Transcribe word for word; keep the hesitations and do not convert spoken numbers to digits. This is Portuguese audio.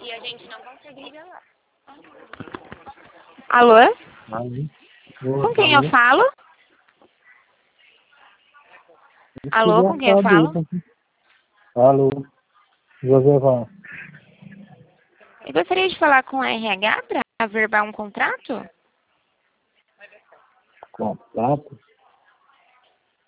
E a gente não consegue ligar lá. Alô? Alô? Com quem eu falo? Alô, com quem eu falo? Alô, Josevan. Eu gostaria de falar com a R H para averbar um contrato? Contrato?